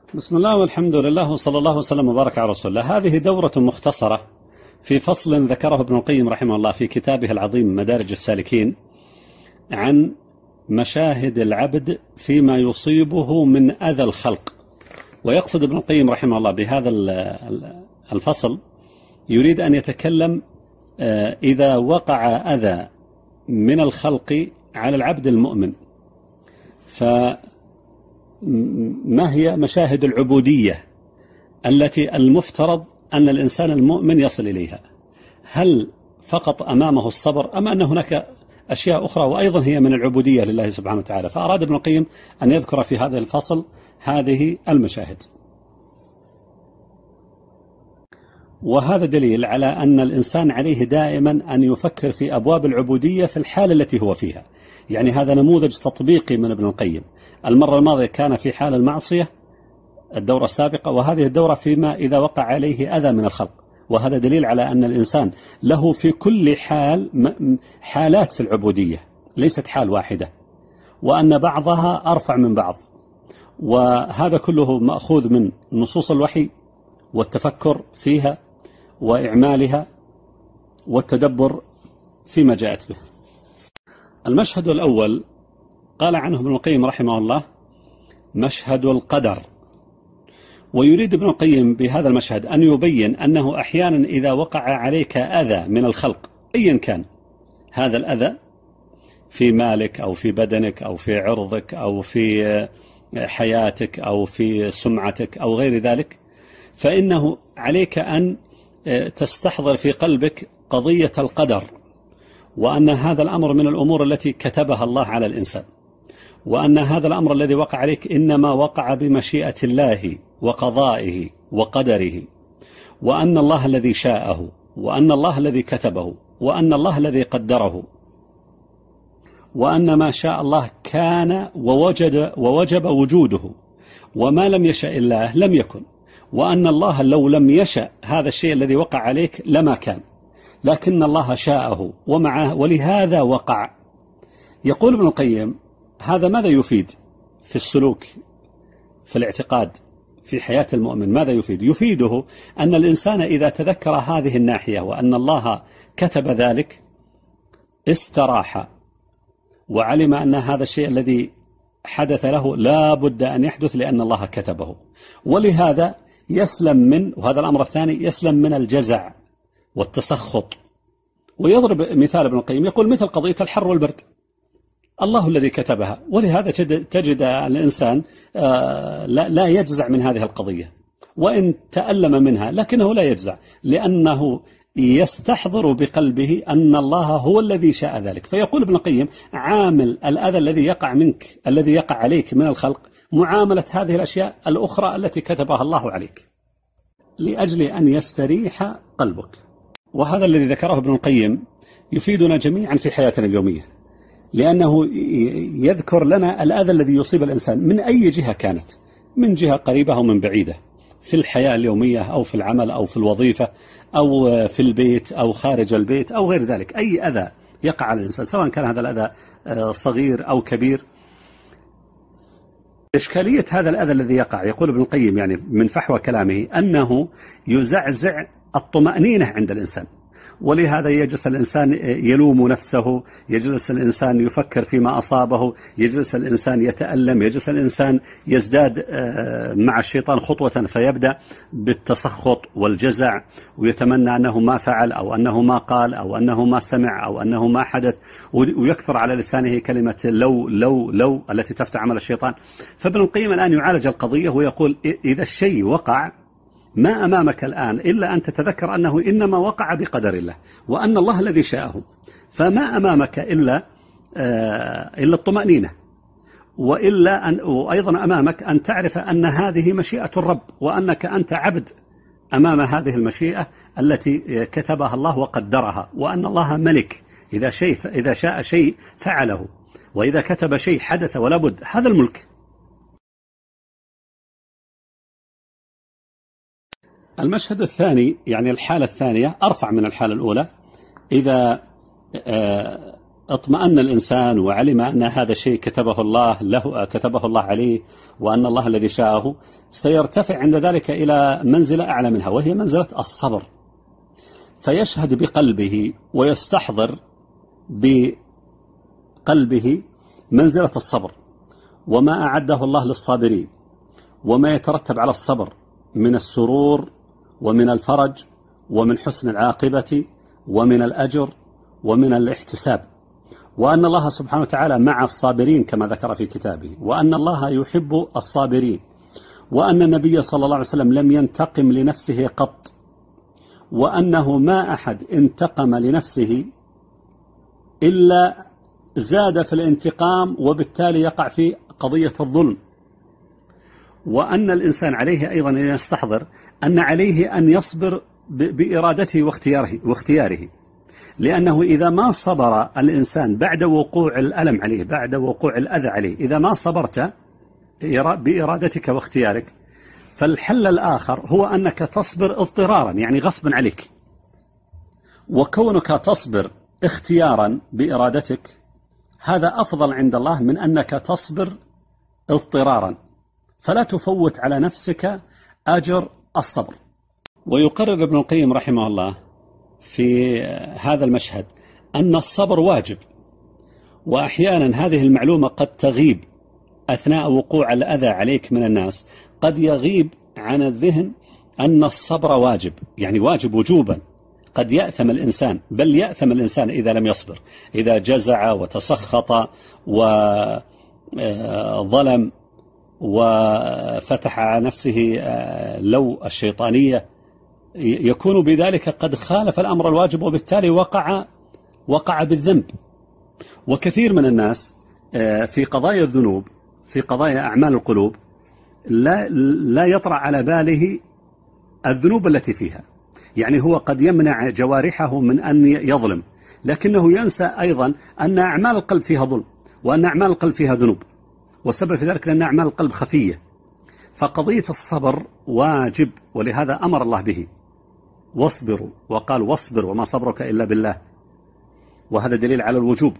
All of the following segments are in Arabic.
بسم الله والحمد لله وصلى الله وسلم وبارك على رسول الله. هذه دورة مختصرة في فصل ذكره ابن القيم رحمه الله في كتابه العظيم مدارج السالكين عن مشاهد العبد فيما يصيبه من أذى الخلق. ويقصد ابن القيم رحمه الله بهذا الفصل يريد أن يتكلم إذا وقع أذى من الخلق على العبد المؤمن، فما هي مشاهد العبودية التي المفترض أن الإنسان المؤمن يصل إليها؟ هل فقط أمامه الصبر أم أن هناك أشياء أخرى وأيضا هي من العبودية لله سبحانه وتعالى؟ فأراد ابن القيم أن يذكر في هذا الفصل هذه المشاهد، وهذا دليل على أن الإنسان عليه دائما أن يفكر في أبواب العبودية في الحالة التي هو فيها. يعني هذا نموذج تطبيقي من ابن القيم. المرة الماضية كان في حال المعصية الدورة السابقة، وهذه الدورة فيما إذا وقع عليه أذى من الخلق، وهذا دليل على أن الإنسان له في كل حال حالات في العبودية، ليست حال واحدة، وأن بعضها أرفع من بعض، وهذا كله مأخوذ من نصوص الوحي والتفكر فيها وإعمالها والتدبر فيما جاءت به. المشهد الأول قال عنه ابن القيم رحمه الله مشهد القدر، ويريد ابن القيم بهذا المشهد أن يبين أنه أحيانا إذا وقع عليك أذى من الخلق أيا كان هذا الأذى، في مالك أو في بدنك أو في عرضك أو في حياتك أو في سمعتك أو غير ذلك، فإنه عليك أن تستحضر في قلبك قضية القدر، وأن هذا الأمر من الأمور التي كتبها الله على الإنسان، وأن هذا الأمر الذي وقع عليك إنما وقع بمشيئة الله وقضائه وقدره، وأن الله الذي شاءه، وأن الله الذي كتبه، وأن الله الذي قدره، وأن ما شاء الله كان ووجب وجوده، وما لم يشاء الله لم يكن، وأن الله لو لم يشاء هذا الشيء الذي وقع عليك لما كان، لكن الله شاءه ومعه ولهذا وقع. يقول ابن القيم هذا ماذا يفيد في السلوك، في الاعتقاد، في حياة المؤمن؟ ماذا يفيد؟ يفيده أن الإنسان إذا تذكر هذه الناحية وأن الله كتب ذلك استراح، وعلم أن هذا الشيء الذي حدث له لا بد أن يحدث لأن الله كتبه، ولهذا يسلم من، وهذا الأمر الثاني، يسلم من الجزع والتسخط. ويضرب مثال ابن القيم يقول مثل قضية الحر والبرد، الله الذي كتبها، ولهذا تجد الإنسان لا يجزع من هذه القضية، وإن تألم منها لكنه لا يجزع، لأنه يستحضر بقلبه أن الله هو الذي شاء ذلك. فيقول ابن القيم عامل الأذى الذي يقع منك، الذي يقع عليك من الخلق، معاملة هذه الأشياء الأخرى التي كتبها الله عليك لأجل أن يستريح قلبك. وهذا الذي ذكره ابن القيم يفيدنا جميعا في حياتنا اليومية، لأنه يذكر لنا الأذى الذي يصيب الإنسان من أي جهة كانت، من جهة قريبة أو من بعيدة، في الحياة اليومية أو في العمل أو في الوظيفة أو في البيت أو خارج البيت أو غير ذلك. أي أذى يقع على الإنسان سواء كان هذا الأذى صغير أو كبير. إشكالية هذا الأذى الذي يقع، يقول ابن القيم يعني من فحوى كلامه، أنه يزعزع الطمأنينة عند الإنسان، ولهذا يجلس الإنسان يلوم نفسه، يجلس الإنسان يفكر فيما أصابه، يجلس الإنسان يتألم، يجلس الإنسان يزداد مع الشيطان خطوة فيبدأ بالتسخط والجزع، ويتمنى أنه ما فعل أو أنه ما قال أو أنه ما سمع أو أنه ما حدث، ويكثر على لسانه كلمة لو لو لو التي تفتح عمل الشيطان. فابن القيم الآن يعالج القضية ويقول إذا الشيء وقع ما أمامك الآن إلا أن تتذكر أنه إنما وقع بقدر الله، وأن الله الذي شاءه، فما أمامك إلا الطمأنينة، وأيضا أمامك أن تعرف أن هذه مشيئة الرب، وأنك أنت عبد أمام هذه المشيئة التي كتبها الله وقدرها، وأن الله ملك، إذا شاء شيء فعله، وإذا كتب شيء حدث ولا بد، هذا الملك. المشهد الثاني يعني الحالة الثانية أرفع من الحالة الأولى، إذا اطمأن الإنسان وعلم أن هذا الشيء كتبه الله عليه، وأن الله الذي شاءه، سيرتفع عند ذلك إلى منزلة أعلى منها، وهي منزلة الصبر. فيشهد بقلبه ويستحضر بقلبه منزلة الصبر، وما أعده الله للصابرين، وما يترتب على الصبر من السرور ومن الفرج ومن حسن العاقبة ومن الأجر ومن الاحتساب، وأن الله سبحانه وتعالى مع الصابرين كما ذكر في كتابه، وأن الله يحب الصابرين، وأن النبي صلى الله عليه وسلم لم ينتقم لنفسه قط، وأنه ما أحد انتقم لنفسه إلا زاد في الانتقام، وبالتالي يقع في قضية الظلم. وأن الإنسان عليه أيضا أن يستحضر أن عليه أن يصبر بإرادته واختياره، لأنه إذا ما صبر الإنسان بعد وقوع الألم عليه، بعد وقوع الأذى عليه، إذا ما صبرت بإرادتك واختيارك، فالحل الآخر هو أنك تصبر اضطرارا، يعني غصبا عليك. وكونك تصبر اختيارا بإرادتك هذا أفضل عند الله من أنك تصبر اضطرارا، فلا تفوت على نفسك أجر الصبر. ويقرر ابن القيم رحمه الله في هذا المشهد أن الصبر واجب، وأحيانا هذه المعلومة قد تغيب أثناء وقوع الأذى عليك من الناس، قد يغيب عن الذهن أن الصبر واجب، يعني واجب وجوبا. قد يأثم الإنسان، بل يأثم الإنسان إذا لم يصبر، إذا جزع وتسخط وظلم وفتح على نفسه لو الشيطانية، يكون بذلك قد خالف الأمر الواجب، وبالتالي وقع بالذنب. وكثير من الناس في قضايا الذنوب، في قضايا أعمال القلوب، لا يطرأ على باله الذنوب التي فيها، يعني هو قد يمنع جوارحه من أن يظلم، لكنه ينسى أيضا أن أعمال القلب فيها ظلم، وأن أعمال القلب فيها ذنوب، والسبب في ذلك لأن أعمال القلب خفية. فقضية الصبر واجب، ولهذا أمر الله به، واصبروا، وقال واصبر وما صبرك إلا بالله، وهذا دليل على الوجوب.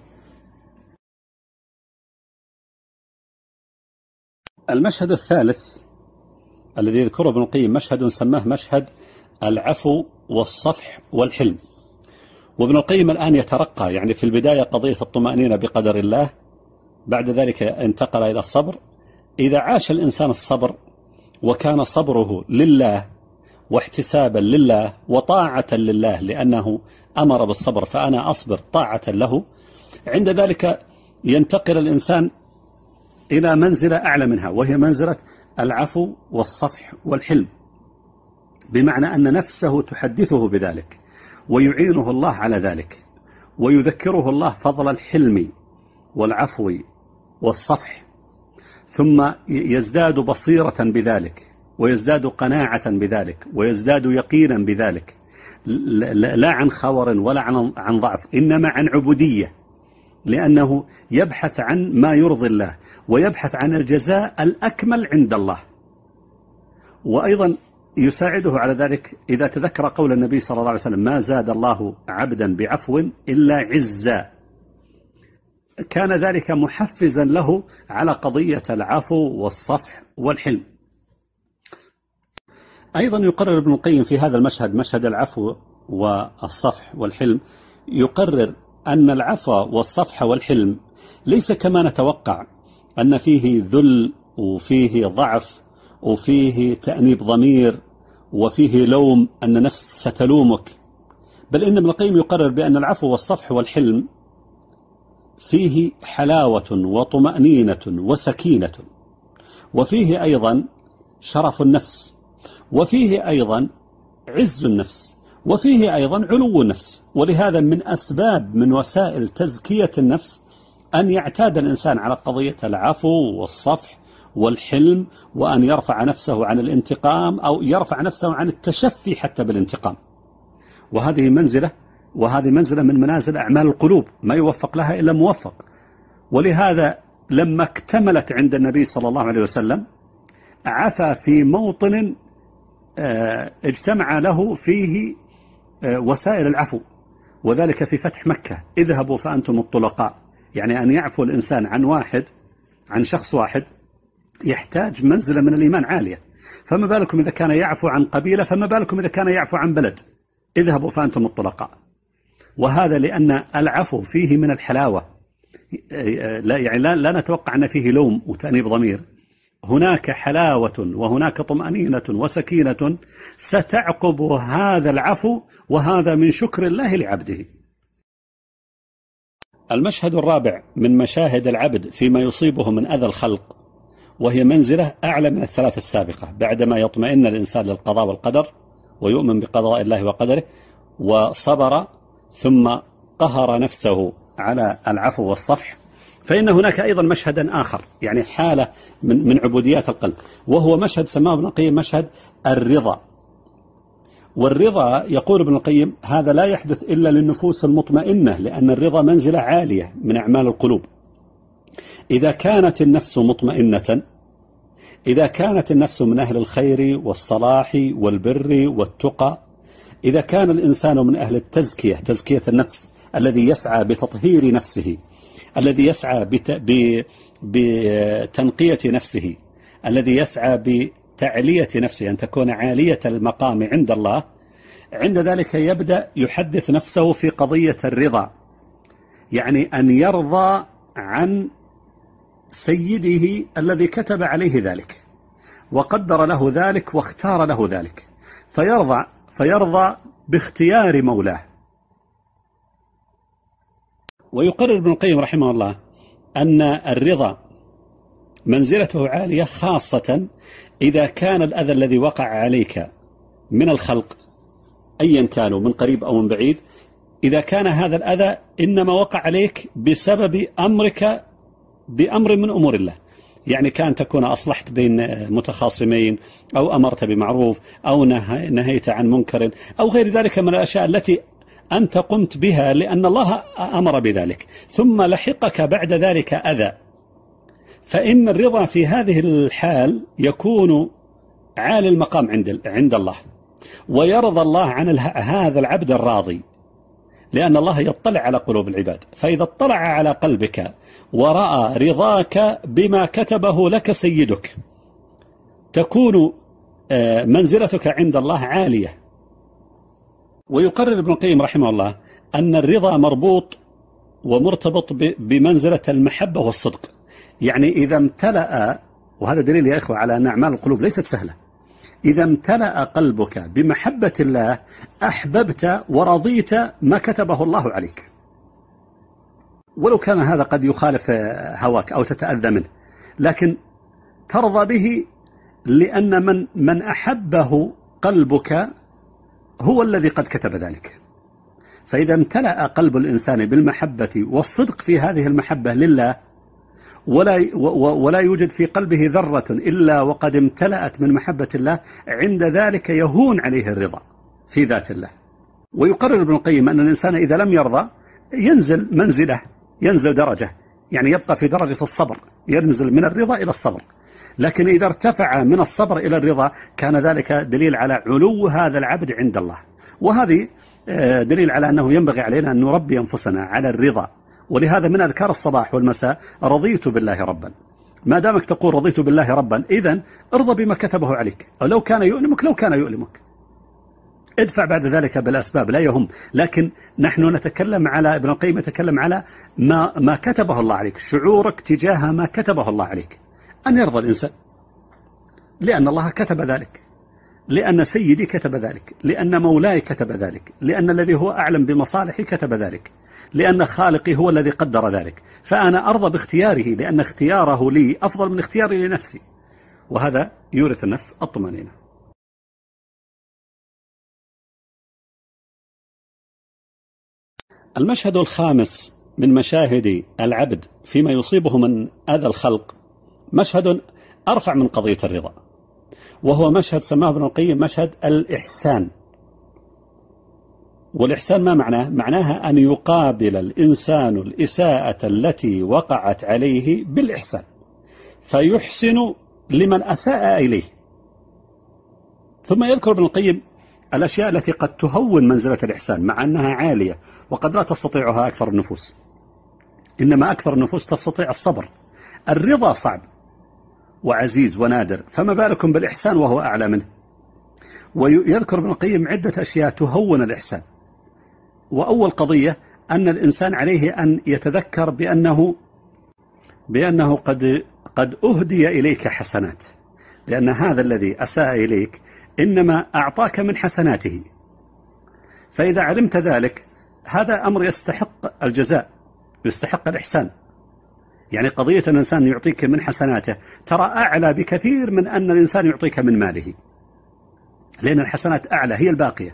المشهد الثالث الذي يذكره ابن القيم مشهد سماه مشهد العفو والصفح والحلم. وابن القيم الآن يترقى، يعني في البداية قضية الطمأنينة بقدر الله، بعد ذلك انتقل إلى الصبر. إذا عاش الإنسان الصبر وكان صبره لله واحتسابا لله وطاعة لله، لأنه أمر بالصبر فأنا أصبر طاعة له، عند ذلك ينتقل الإنسان إلى منزلة أعلى منها، وهي منزلة العفو والصفح والحلم، بمعنى أن نفسه تحدثه بذلك، ويعينه الله على ذلك، ويذكره الله فضل الحلم والعفو والصفح، ثم يزداد بصيرة بذلك، ويزداد قناعة بذلك، ويزداد يقينا بذلك، لا عن خور ولا عن ضعف، إنما عن عبودية، لأنه يبحث عن ما يرضي الله، ويبحث عن الجزاء الأكمل عند الله. وأيضا يساعده على ذلك إذا تذكر قول النبي صلى الله عليه وسلم: ما زاد الله عبدا بعفو إلا عزا، كان ذلك محفزا له على قضية العفو والصفح والحلم. أيضا يقرر ابن القيم في هذا المشهد، مشهد العفو والصفح والحلم، يقرر أن العفو والصفح والحلم ليس كما نتوقع أن فيه ذل وفيه ضعف وفيه تأنيب ضمير وفيه لوم، أن نفس ستلومك، بل إن ابن القيم يقرر بأن العفو والصفح والحلم فيه حلاوة وطمأنينة وسكينة، وفيه أيضا شرف النفس، وفيه أيضا عز النفس، وفيه أيضا علو النفس. ولهذا من أسباب من وسائل تزكية النفس أن يعتاد الإنسان على قضية العفو والصفح والحلم، وأن يرفع نفسه عن الانتقام، أو يرفع نفسه عن التشفي حتى بالانتقام. وهذه منزلة من منازل أعمال القلوب، ما يوفق لها إلا موفق. ولهذا لما اكتملت عند النبي صلى الله عليه وسلم عفا في موطن اجتمع له فيه وسائل العفو، وذلك في فتح مكة: اذهبوا فأنتم الطلقاء. يعني أن يعفو الإنسان عن شخص واحد يحتاج منزلة من الإيمان عالية، فما بالكم إذا كان يعفو عن قبيلة، فما بالكم إذا كان يعفو عن بلد. اذهبوا فأنتم الطلقاء. وهذا لأن العفو فيه من الحلاوة، لا نتوقع أن فيه لوم وتأنيب ضمير، هناك حلاوة وهناك طمأنينة وسكينة ستعقب هذا العفو، وهذا من شكر الله لعبده. المشهد الرابع من مشاهد العبد فيما يصيبه من أذى الخلق، وهي منزلة أعلى من الثلاث السابقة. بعدما يطمئن الإنسان للقضاء والقدر ويؤمن بقضاء الله وقدره وصبر ثم قهر نفسه على العفو والصفح، فإن هناك أيضا مشهدا آخر، يعني حالة من عبوديات القلب، وهو مشهد سماه ابن القيم مشهد الرضا. والرضا يقول ابن القيم هذا لا يحدث إلا للنفوس المطمئنة، لأن الرضا منزلة عالية من أعمال القلوب. إذا كانت النفس مطمئنة، إذا كانت النفس من أهل الخير والصلاح والبر والتقى، إذا كان الإنسان من أهل التزكية، تزكية النفس، الذي يسعى بتطهير نفسه، الذي يسعى بتنقية نفسه، الذي يسعى بتعلية نفسه، أن تكون عالية المقام عند الله، عند ذلك يبدأ يحدث نفسه في قضية الرضا، يعني أن يرضى عن سيده الذي كتب عليه ذلك وقدر له ذلك واختار له ذلك، فيرضى باختيار مولاه. ويقرر ابن القيم رحمه الله أن الرضا منزلته عالية، خاصة إذا كان الأذى الذي وقع عليك من الخلق أيا كانوا من قريب أو من بعيد، إذا كان هذا الأذى إنما وقع عليك بسبب أمرك بأمر من أمور الله، يعني كان تكون أصلحت بين متخاصمين، أو أمرت بمعروف، أو نهيت عن منكر، أو غير ذلك من الأشياء التي أنت قمت بها لأن الله أمر بذلك، ثم لحقك بعد ذلك أذى، فإن الرضا في هذه الحال يكون عالي المقام عند الله، ويرضى الله عن هذا العبد الراضي، لأن الله يطلع على قلوب العباد، فإذا اطلع على قلبك ورأى رضاك بما كتبه لك سيدك، تكون منزلتك عند الله عالية. ويقرر ابن القيم رحمه الله أن الرضا مربوط ومرتبط بمنزلة المحبة والصدق، يعني إذا امتلأ، وهذا دليل يا إخوة على أن أعمال القلوب ليست سهلة، إذا امتلأ قلبك بمحبة الله أحببت ورضيت ما كتبه الله عليك، ولو كان هذا قد يخالف هواك أو تتأذى منه، لكن ترضى به لأن من أحبه قلبك هو الذي قد كتب ذلك. فإذا امتلأ قلب الإنسان بالمحبة والصدق في هذه المحبة لله، ولا يوجد في قلبه ذرة إلا وقد امتلأت من محبة الله، عند ذلك يهون عليه الرضا في ذات الله. ويقرر ابن القيم أن الإنسان إذا لم يرضى ينزل منزله، ينزل درجة، يعني يبقى في درجة الصبر، ينزل من الرضا إلى الصبر. لكن إذا ارتفع من الصبر إلى الرضا كان ذلك دليل على علو هذا العبد عند الله، وهذه دليل على أنه ينبغي علينا أن نربي أنفسنا على الرضا. ولهذا من أذكار الصباح والمساء رضيت بالله ربا. ما دامك تقول رضيت بالله ربا، إذن ارضى بما كتبه عليك، أو لو كان يؤلمك ادفع بعد ذلك بالأسباب، لا يهم. لكن نحن نتكلم على، ابن القيم يتكلم على ما كتبه الله عليك، شعورك تجاه ما كتبه الله عليك، أن يرضى الإنسان لأن الله كتب ذلك، لأن سيدي كتب ذلك، لأن مولاي كتب ذلك، لأن الذي هو أعلم بمصالحي كتب ذلك، لأن خالقي هو الذي قدر ذلك، فأنا أرضى باختياره، لأن اختياره لي أفضل من اختياري لنفسي، وهذا يورث النفس الطمأنينة. المشهد الخامس من مشاهد العبد فيما يصيبه من أذى الخلق مشهد أرفع من قضية الرضا، وهو مشهد سماه ابن القيم مشهد الإحسان. والإحسان ما معناه؟ معناها أن يقابل الإنسان الإساءة التي وقعت عليه بالإحسان، فيحسن لمن أساء إليه. ثم يذكر ابن القيم الأشياء التي قد تهون منزلة الإحسان مع أنها عالية وقد لا تستطيعها أكثر النفوس، إنما أكثر النفوس تستطيع الصبر. الرضا صعب وعزيز ونادر، فما بالكم بالإحسان وهو أعلى منه. ويذكر ابن القيم عدة أشياء تهون الإحسان. وأول قضية أن الإنسان عليه أن يتذكر بأنه قد أهدي إليك حسنات، لأن هذا الذي أساء إليك إنما أعطاك من حسناته. فإذا علمت ذلك هذا أمر يستحق الجزاء، يستحق الإحسان. يعني قضية أن الإنسان يعطيك من حسناته ترى أعلى بكثير من أن الإنسان يعطيك من ماله، لأن الحسنات أعلى هي الباقية.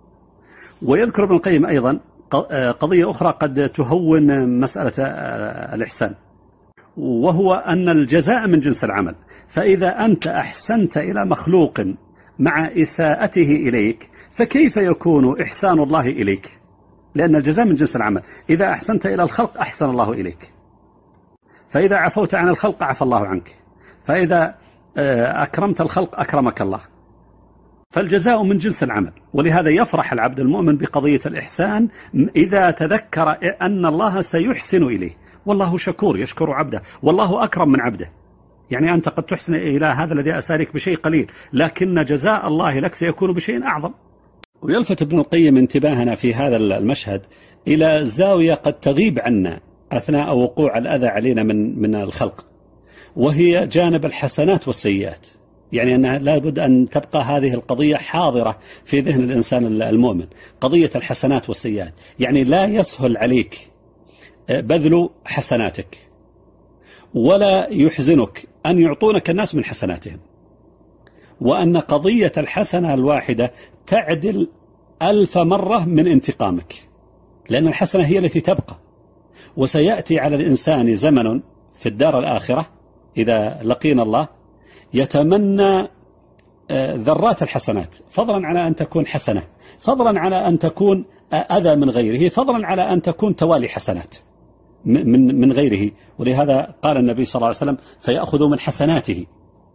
ويذكر ابن القيم أيضا قضية أخرى قد تهون مسألة الإحسان، وهو أن الجزاء من جنس العمل. فإذا أنت أحسنت إلى مخلوق مع إساءته إليك فكيف يكون إحسان الله إليك؟ لأن الجزاء من جنس العمل. إذا أحسنت إلى الخلق أحسن الله إليك، فإذا عفوت عن الخلق عفى الله عنك، فإذا أكرمت الخلق أكرمك الله. فالجزاء من جنس العمل. ولهذا يفرح العبد المؤمن بقضية الإحسان إذا تذكر أن الله سيحسن إليه، والله شكور يشكر عبده، والله أكرم من عبده. يعني أنت قد تحسن إلى هذا الذي أسالك بشيء قليل، لكن جزاء الله لك سيكون بشيء أعظم. ويلفت ابن القيم انتباهنا في هذا المشهد إلى زاوية قد تغيب عنا أثناء وقوع الأذى علينا من الخلق، وهي جانب الحسنات والسيئات. يعني أنها لابد أن تبقى هذه القضية حاضرة في ذهن الإنسان المؤمن، قضية الحسنات والسيئات. يعني لا يسهل عليك بذل حسناتك، ولا يحزنك أن يعطونك الناس من حسناتهم، وأن قضية الحسنة الواحدة تعدل 1000 مرة من انتقامك، لأن الحسنة هي التي تبقى. وسيأتي على الإنسان زمن في الدار الآخرة إذا لقينا الله يتمنى ذرات الحسنات، فضلا على أن تكون حسنة، فضلا على أن تكون أذى من غيره، فضلا على أن تكون توالي حسنات من غيره. ولهذا قال النبي صلى الله عليه وسلم: فيأخذ من حسناته،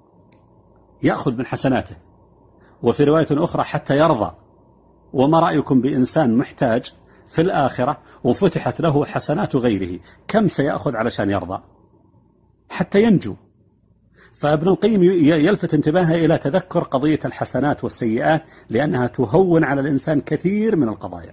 يأخذ من حسناته. وفي رواية أخرى: حتى يرضى. وما رأيكم بإنسان محتاج في الآخرة وفتحت له حسنات غيره، كم سيأخذ علشان يرضى حتى ينجو؟ فابن القيم يلفت انتباهنا إلى تذكر قضية الحسنات والسيئات، لأنها تهون على الإنسان كثير من القضايا.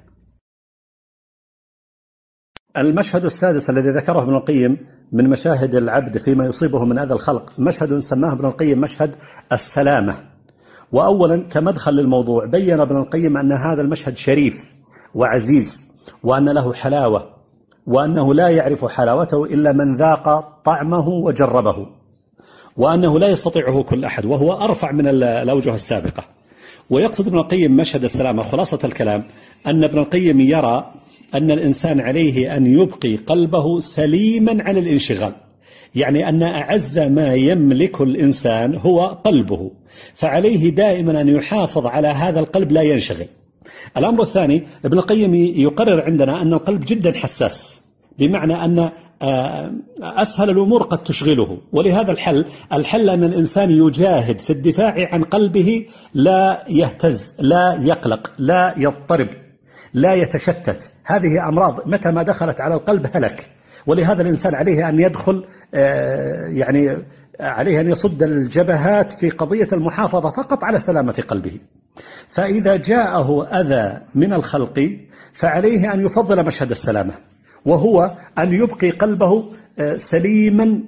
المشهد السادس الذي ذكره ابن القيم من مشاهد العبد فيما يصيبه من أذى الخلق، مشهد سماه ابن القيم مشهد السلامة. وأولا كمدخل للموضوع بين ابن القيم أن هذا المشهد شريف وعزيز، وأن له حلاوة، وأنه لا يعرف حلاوته إلا من ذاق طعمه وجربه، وأنه لا يستطيعه كل أحد، وهو أرفع من الأوجه السابقة. ويقصد ابن القيم مشهد السلامة. خلاصة الكلام أن ابن القيم يرى أن الإنسان عليه أن يبقي قلبه سليما عن الانشغال، يعني أن أعز ما يملك الإنسان هو قلبه، فعليه دائما أن يحافظ على هذا القلب لا ينشغل. الأمر الثاني، ابن القيم يقرر عندنا أن القلب جدا حساس، بمعنى أن أسهل الأمور قد تشغله، ولهذا الحل أن الإنسان يجاهد في الدفاع عن قلبه، لا يهتز، لا يقلق، لا يضطرب، لا يتشتت. هذه أمراض متى ما دخلت على القلب هلك. ولهذا الإنسان عليه أن يدخل يعني عليه أن يصد الجبهات في قضية المحافظة فقط على سلامة قلبه. فإذا جاءه أذى من الخلق فعليه أن يفضل مشهد السلامة، وهو أن يبقي قلبه سليما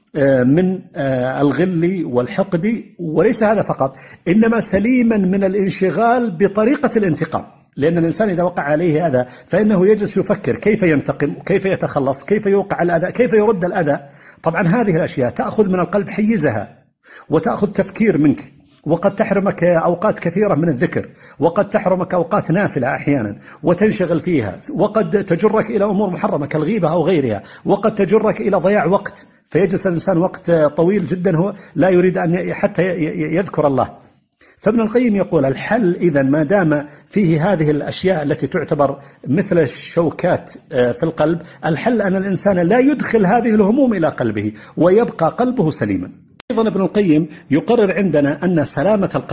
من الغل والحقد، وليس هذا فقط، إنما سليما من الانشغال بطريقة الانتقام. لأن الإنسان إذا وقع عليه أذى فإنه يجلس يفكر كيف ينتقم، كيف يتخلص، كيف يوقع الأذى، كيف يرد الأذى. طبعا هذه الأشياء تأخذ من القلب حيزها، وتأخذ تفكير منك، وقد تحرمك أوقات كثيرة من الذكر، وقد تحرمك أوقات نافلة أحيانا وتنشغل فيها، وقد تجرك إلى أمور محرمة كالغيبة أو غيرها، وقد تجرك إلى ضياع وقت، فيجلس الإنسان وقت طويل جدا هو لا يريد أن حتى يذكر الله. فابن القيم يقول الحل إذا ما دام فيه هذه الأشياء التي تعتبر مثل الشوكات في القلب، الحل أن الإنسان لا يدخل هذه الهموم إلى قلبه ويبقى قلبه سليما. أيضا ابن القيم يقرر عندنا أن سلامة القلب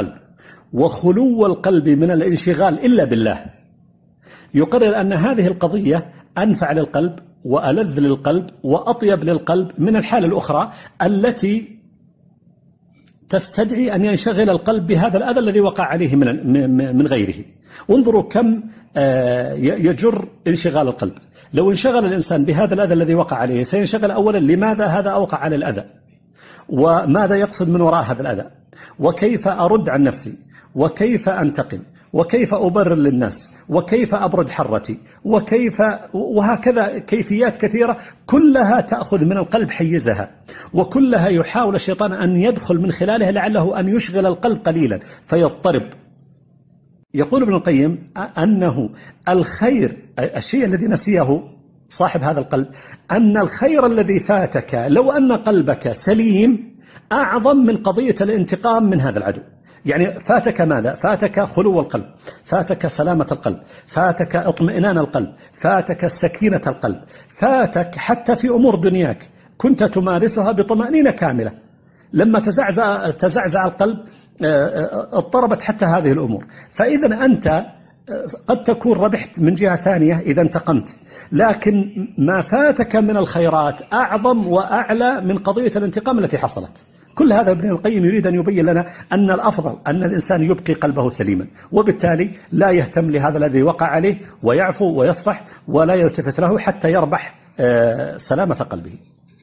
وخلو القلب من الانشغال إلا بالله، يقرر أن هذه القضية أنفع للقلب وألذ للقلب وأطيب للقلب من الحالة الأخرى التي تستدعي أن ينشغل القلب بهذا الأذى الذي وقع عليه من غيره. وانظروا كم يجر انشغال القلب. لو انشغل الإنسان بهذا الأذى الذي وقع عليه سينشغل أولا لماذا هذا أوقع على الأذى، وماذا يقصد من وراء هذا الأذى، وكيف أرد عن نفسي، وكيف أنتقم، وكيف أبرر للناس، وكيف أبرد حرتي، وهكذا كيفيات كثيرة كلها تأخذ من القلب حيزها، وكلها يحاول الشيطان أن يدخل من خلالها لعله أن يشغل القلب قليلا فيضطرب. يقول ابن القيم أنه الخير، الشيء الذي نسيه صاحب هذا القلب، أن الخير الذي فاتك لو أن قلبك سليم أعظم من قضية الانتقام من هذا العدو. يعني فاتك ماذا؟ فاتك خلو القلب، فاتك سلامة القلب، فاتك اطمئنان القلب، فاتك سكينة القلب، فاتك حتى في أمور دنياك كنت تمارسها بطمأنينة كاملة، لما تزعزع القلب اضطربت حتى هذه الأمور. فإذا أنت قد تكون ربحت من جهة ثانية إذا انتقمت، لكن ما فاتك من الخيرات أعظم وأعلى من قضية الانتقام التي حصلت. كل هذا ابن القيم يريد أن يبين لنا أن الأفضل أن الإنسان يبقي قلبه سليما، وبالتالي لا يهتم لهذا الذي وقع عليه ويعفو ويصفح ولا يلتفت له حتى يربح سلامة قلبه.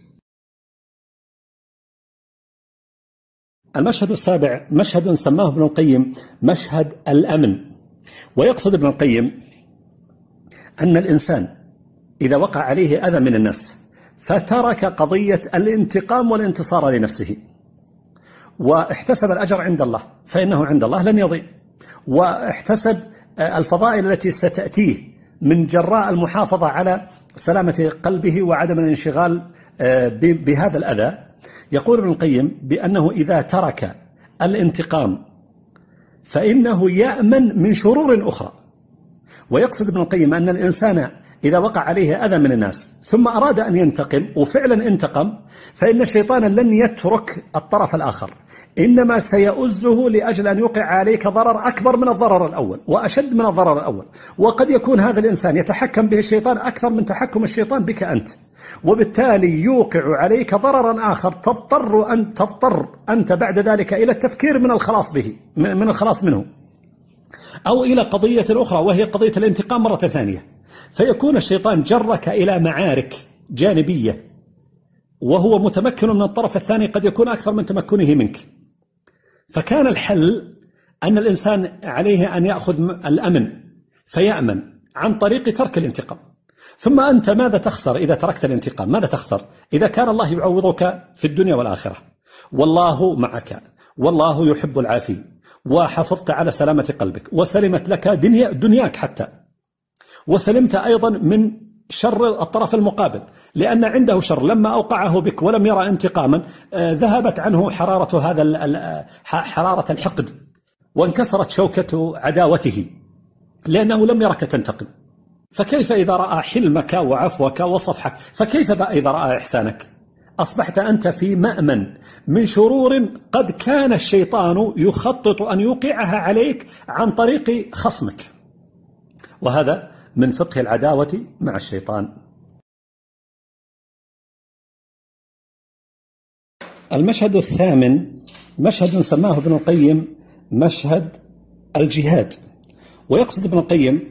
المشهد السابع مشهد سماه ابن القيم مشهد الأمن. ويقصد ابن القيم أن الإنسان إذا وقع عليه أذى من الناس فترك قضية الانتقام والانتصار لنفسه واحتسب الأجر عند الله، فإنه عند الله لن يضيع، واحتسب الفضائل التي ستأتيه من جراء المحافظة على سلامة قلبه وعدم الانشغال بهذا الأذى. يقول ابن القيم بأنه إذا ترك الانتقام فإنه يأمن من شرور أخرى. ويقصد ابن القيم أن الإنسان إذا وقع عليه أذى من الناس ثم أراد أن ينتقم وفعلا انتقم، فإن الشيطان لن يترك الطرف الآخر، إنما سيؤزه لأجل أن يوقع عليك ضرر أكبر من الضرر الأول وأشد من الضرر الأول. وقد يكون هذا الإنسان يتحكم به الشيطان أكثر من تحكم الشيطان بك أنت، وبالتالي يوقع عليك ضررا آخر تضطر أنت بعد ذلك إلى التفكير من الخلاص منه، أو إلى قضية أخرى وهي قضية الانتقام مرة ثانية. فيكون الشيطان جرك إلى معارك جانبية وهو متمكن من الطرف الثاني قد يكون أكثر من تمكنه منك. فكان الحل أن الإنسان عليه أن يأخذ الأمن فيأمن عن طريق ترك الانتقام. ثم أنت ماذا تخسر إذا تركت الانتقام؟ ماذا تخسر إذا كان الله يعوضك في الدنيا والآخرة، والله معك، والله يحب العافين، وحفظت على سلامة قلبك، وسلمت لك دنياك حتى، وسلمت أيضا من شر الطرف المقابل، لأن عنده شر لما أوقعه بك ولم يرى انتقاما ذهبت عنه حرارة الحقد وانكسرت شوكة عداوته لأنه لم يرك تنتقم. فكيف إذا رأى حلمك وعفوك وصفحك؟ فكيف إذا رأى إحسانك؟ أصبحت أنت في مأمن من شرور قد كان الشيطان يخطط أن يوقعها عليك عن طريق خصمك. وهذا من فقه العداوة مع الشيطان. المشهد الثامن مشهد سماه ابن القيم مشهد الجهاد. ويقصد ابن القيم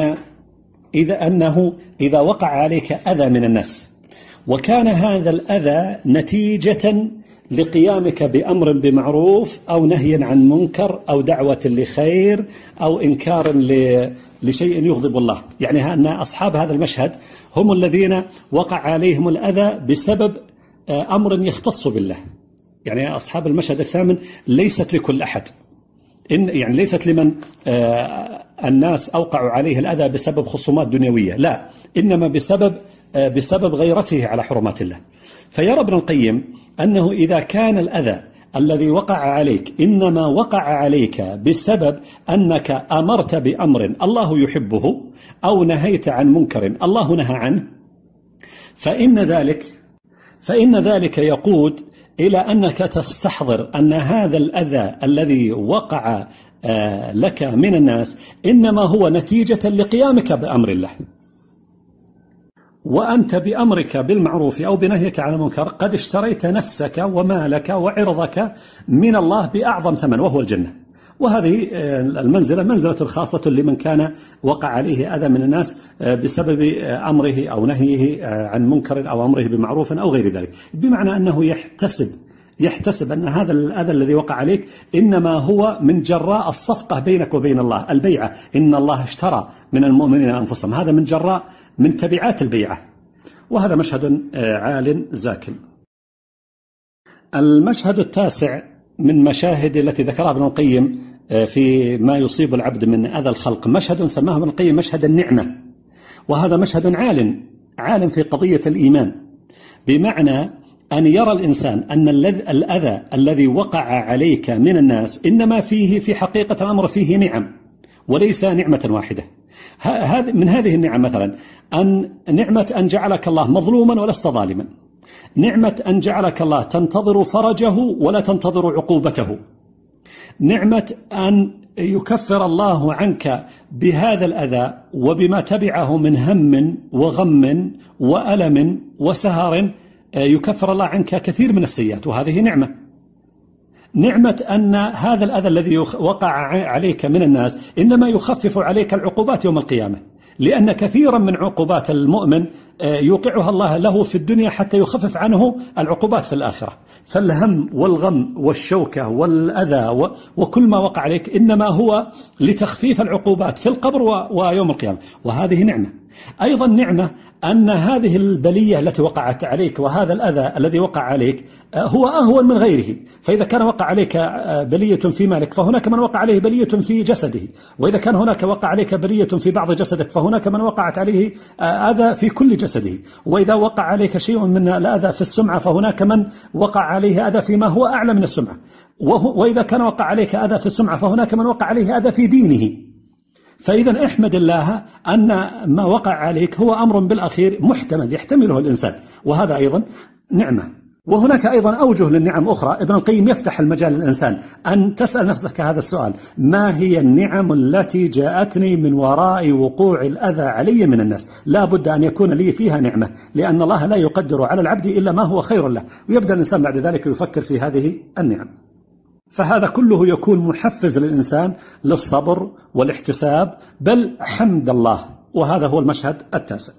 أنه إذا وقع عليك أذى من الناس وكان هذا الأذى نتيجة لقيامك بأمر بمعروف أو نهي عن منكر أو دعوة لخير أو إنكار لشيء يغضب الله، يعني أن أصحاب هذا المشهد هم الذين وقع عليهم الأذى بسبب أمر يختص بالله. يعني أصحاب المشهد الثامن ليست لكل أحد، يعني ليست لمن الناس أوقعوا عليه الأذى بسبب خصومات دنيوية، لا، إنما بسبب غيرته على حرمات الله. فيرى ابن القيم أنه إذا كان الأذى الذي وقع عليك إنما وقع عليك بسبب أنك أمرت بأمر الله يحبه أو نهيت عن منكر الله نهى عنه، فإن ذلك يقود إلى أنك تستحضر أن هذا الأذى الذي وقع لك من الناس إنما هو نتيجة لقيامك بأمر الله، وأنت بأمرك بالمعروف أو بنهيك عن المنكر قد اشتريت نفسك ومالك وعرضك من الله بأعظم ثمن وهو الجنة. وهذه المنزلة منزلة خاصة لمن كان وقع عليه أذى من الناس بسبب أمره أو نهيه عن منكر أو أمره بمعروف أو غير ذلك، بمعنى أنه يحتسب أن هذا الأذى الذي وقع عليك إنما هو من جراء الصفقة بينك وبين الله، البيعة، إن الله اشترى من المؤمنين أنفسهم، هذا من جراء من تبعات البيعة. وهذا مشهد عال زاكل. المشهد التاسع من مشاهد التي ذكرها ابن القيم في ما يصيب العبد من أذى الخلق، مشهد سماه ابن القيم مشهد النعمة، وهذا مشهد عال في قضية الإيمان، بمعنى أن يرى الإنسان أن الأذى الذي وقع عليك من الناس إنما فيه في حقيقة الأمر فيه نعم وليس نعمة واحدة. من هذه النعم مثلا نعمة أن جعلك الله مظلوما ولست ظالما، نعمة أن جعلك الله تنتظر فرجه ولا تنتظر عقوبته، نعمة أن يكفر الله عنك بهذا الأذى وبما تبعه من هم وغم وألم وسهر، يكفر الله عنك كثير من السيئات، وهذه نعمة أن هذا الأذى الذي وقع عليك من الناس إنما يخفف عليك العقوبات يوم القيامة، لأن كثيرا من عقوبات المؤمن يوقعها الله له في الدنيا حتى يخفف عنه العقوبات في الآخرة. فالهم والغم والشوكة والأذى وكل ما وقع عليك إنما هو لتخفيف العقوبات في القبر ويوم القيامة، وهذه نعمة. أيضا نعمة أن هذه البلية التي وقعت عليك وهذا الأذى الذي وقع عليك هو أهون من غيره، فإذا كان وقع عليك بلية في مالك فهناك من وقع عليه بلية في جسده، وإذا كان هناك وقع عليك بلية في بعض جسدك فهناك من وقعت عليه أذى في كل جسده، وإذا وقع عليك شيء من الأذى في السمعة فهناك من وقع عليه أذى فيما هو أعلى من السمعة، وإذا كان وقع عليك أذى في السمعة فهناك من وقع عليه أذى في دينه. فإذا احمد الله أن ما وقع عليك هو أمر بالأخير محتمل يحتمله الإنسان، وهذا أيضا نعمة. وهناك أيضا أوجه للنعم أخرى. ابن القيم يفتح المجال للإنسان أن تسأل نفسك هذا السؤال: ما هي النعم التي جاءتني من وراء وقوع الأذى علي من الناس؟ لا بد أن يكون لي فيها نعمة، لأن الله لا يقدر على العبد إلا ما هو خير له، ويبدأ الإنسان بعد ذلك يفكر في هذه النعم. فهذا كله يكون محفز للإنسان للصبر والاحتساب بل حمد الله، وهذا هو المشهد التاسع.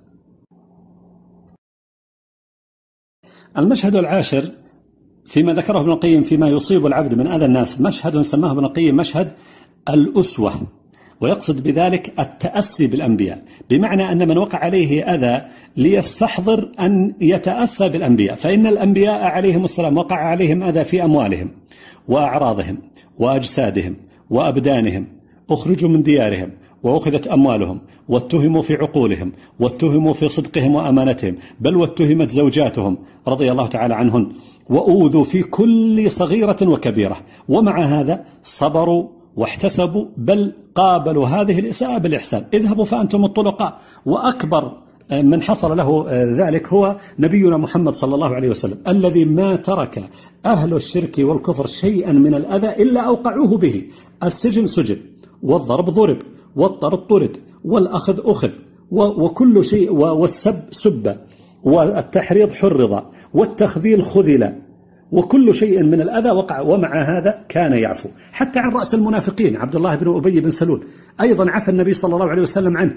المشهد العاشر فيما ذكره ابن القيم فيما يصيب العبد من أذى الناس، مشهد سماه ابن القيم مشهد الأسوة، ويقصد بذلك التأسي بالأنبياء، بمعنى أن من وقع عليه أذى ليستحضر أن يتأسى بالأنبياء، فإن الأنبياء عليهم السلام وقع عليهم أذى في أموالهم وأعراضهم وأجسادهم وأبدانهم، أخرجوا من ديارهم وأخذت أموالهم، واتهموا في عقولهم، واتهموا في صدقهم وأمانتهم، بل واتهمت زوجاتهم رضي الله تعالى عنهن، وأوذوا في كل صغيرة وكبيرة، ومع هذا صبروا واحتسبوا بل قابلوا هذه الإساءة بالإحسان. اذهبوا فأنتم الطلقاء. وأكبر من حصل له ذلك هو نبينا محمد صلى الله عليه وسلم، الذي ما ترك أهل الشرك والكفر شيئا من الأذى إلا أوقعوه به. السجن سجن، والضرب ضرب، والطرد طرد، والأخذ أخذ، وكل شيء، والسب سب، والتحريض حرض، والتخذيل خذل، وكل شيء من الأذى وقع، ومع هذا كان يعفو. حتى عن رأس المنافقين عبد الله بن أبي بن سلول أيضا عفى النبي صلى الله عليه وسلم عنه،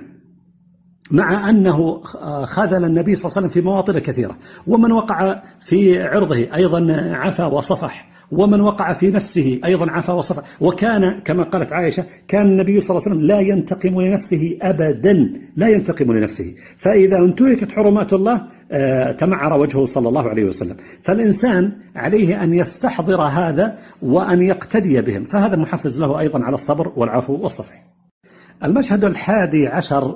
مع أنه خذل النبي صلى الله عليه وسلم في مواطن كثيرة. ومن وقع في عرضه أيضا عفى وصفح، ومن وقع في نفسه أيضا عفى وصفح. وكان كما قالت عائشة: كان النبي صلى الله عليه وسلم لا ينتقم لنفسه أبدا، لا ينتقم لنفسه، فإذا انتهكت حرمات الله تمعر وجهه صلى الله عليه وسلم. فالإنسان عليه أن يستحضر هذا وأن يقتدي بهم، فهذا محفز له أيضا على الصبر والعفو والصفح. المشهد 11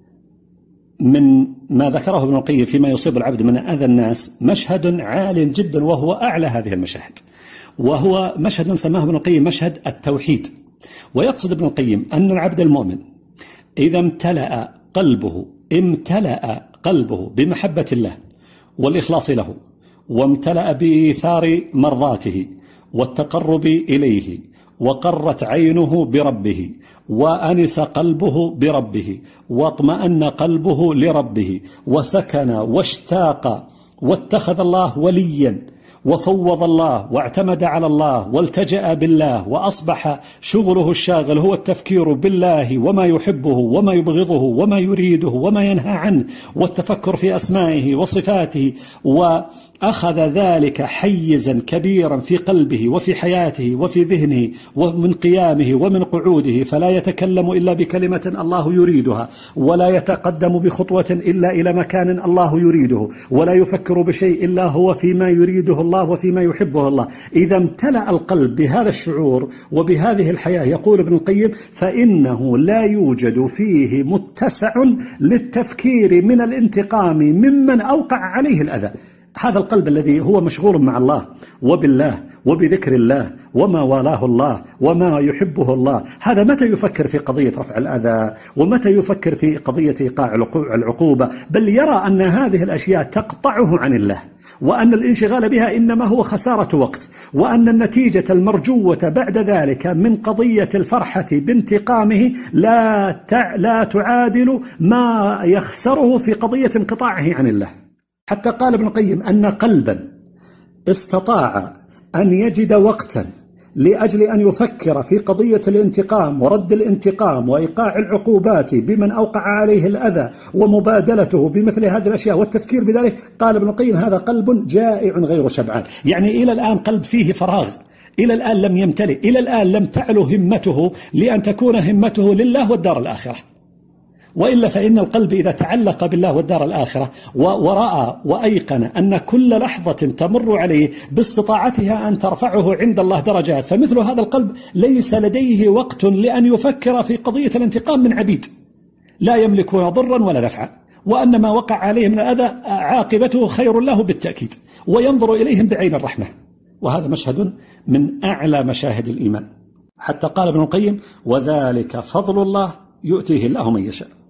من ما ذكره ابن القيم فيما يصيب العبد من أذى الناس مشهد عال جدا، وهو أعلى هذه المشاهد، وهو مشهد سماه ابن القيم مشهد التوحيد. ويقصد ابن القيم أن العبد المؤمن إذا امتلأ قلبه بمحبة الله والإخلاص له وامتلأ بإيثار مرضاته والتقرب إليه، وقرت عينه بربه، وأنس قلبه بربه، واطمأن قلبه لربه، وسكن واشتاق، واتخذ الله وليا، وفوض الله، واعتمد على الله، والتجأ بالله، وأصبح شغله الشاغل هو التفكير بالله وما يحبه وما يبغضه وما يريده وما ينهى عنه، والتفكر في أسمائه وصفاته، وأخذ ذلك حيزا كبيرا في قلبه وفي حياته وفي ذهنه ومن قيامه ومن قعوده، فلا يتكلم إلا بكلمة الله يريدها، ولا يتقدم بخطوة إلا إلى مكان الله يريده، ولا يفكر بشيء إلا هو فيما يريده الله وفيما يحبه الله. إذا امتلأ القلب بهذا الشعور وبهذه الحياة، يقول ابن القيم: فإنه لا يوجد فيه متسع للتفكير من الانتقام ممن أوقع عليه الأذى. هذا القلب الذي هو مشغول مع الله وبالله وبذكر الله وما والاه الله وما يحبه الله، هذا متى يفكر في قضية رفع الأذى، ومتى يفكر في قضية إيقاع العقوبة، بل يرى أن هذه الأشياء تقطعه عن الله، وأن الانشغال بها إنما هو خسارة وقت، وأن النتيجة المرجوة بعد ذلك من قضية الفرحة بانتقامه لا تعادل ما يخسره في قضية انقطاعه عن الله. حتى قال ابن القيم أن قلبا استطاع أن يجد وقتا لأجل أن يفكر في قضية الانتقام ورد الانتقام وإيقاع العقوبات بمن أوقع عليه الأذى ومبادلته بمثل هذه الأشياء والتفكير بذلك، قال ابن القيم: هذا قلب جائع غير شبعان. يعني إلى الآن قلب فيه فراغ، إلى الآن لم يمتلئ، إلى الآن لم تعلو همته لأن تكون همته لله والدار الآخرة. وإلا فإن القلب إذا تعلق بالله والدار الآخرة ورأى وأيقن أن كل لحظة تمر عليه باستطاعتها أن ترفعه عند الله درجات، فمثل هذا القلب ليس لديه وقت لأن يفكر في قضية الانتقام من عبيد لا يملكون ضرا ولا نفعا، وأن ما وقع عليه من الأذى عاقبته خير له بالتأكيد، وينظر إليهم بعين الرحمة. وهذا مشهد من أعلى مشاهد الإيمان. حتى قال ابن القيم: وذلك فضل الله يؤتيه الله من يشاء.